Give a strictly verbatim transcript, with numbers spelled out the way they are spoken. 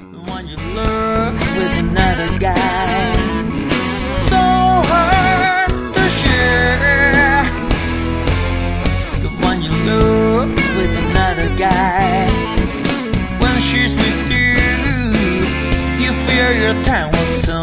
the one you love with another guy. So hard to share, the one you love with another guy. When she's with you, you feel your time was so